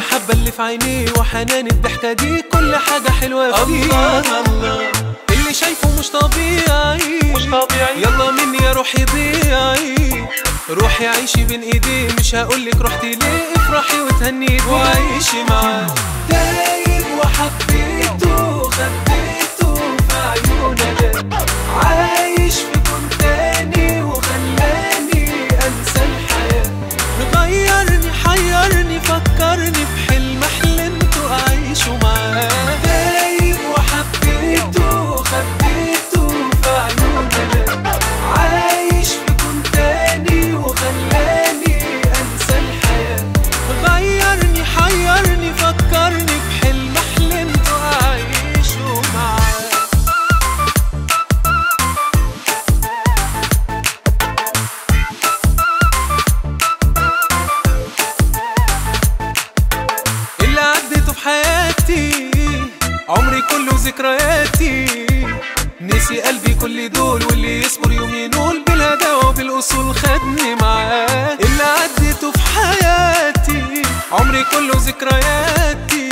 المحبة اللي في عينيه وحنان الضحكة دي كل حاجة حلوة فيه. الله الله اللي شايفه مش طبيعي يلا مني يا روحي ضيعي، روحي عيشي بين ايديه مش هقولك رحتي ليه، افرحي وتهني وعيشي معاه. دايب وحبيته خبيته في عيونه، عايش في كون تاني وخلاني انسى الحياة، مغيرني حيرني فكرني بحلم حلمته اعيشه معاه. دايب وحبيته خبيته في عيونه، عايش في كون تاني وخلاني انسى الحياة، مغيرني حيرني فكرني بحلم حلمته اعيشه معاه. اللي عديته في حياتي عمري كله ذكرياتي، نسي قلبي كل دول واللي يصبر يوم ينول، بالهداوة وبالأصول خدني معاه. اللي عديته في حياتي عمري كله ذكرياتي،